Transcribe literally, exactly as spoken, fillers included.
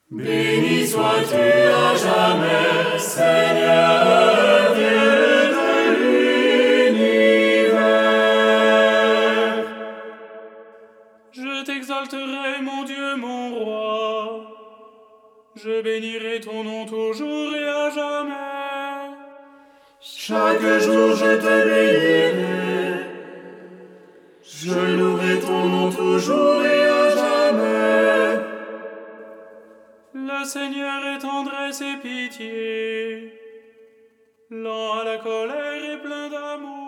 Béni sois-tu à jamais, Seigneur Dieu de l'univers. Je t'exalterai, mon Dieu, mon roi. Je bénirai ton nom toujours et à jamais. Chaque jour je te bénirai. Je louerai ton nom toujours et à jamais. Le Seigneur est tendresse et pitié, lent à la colère et plein d'amour.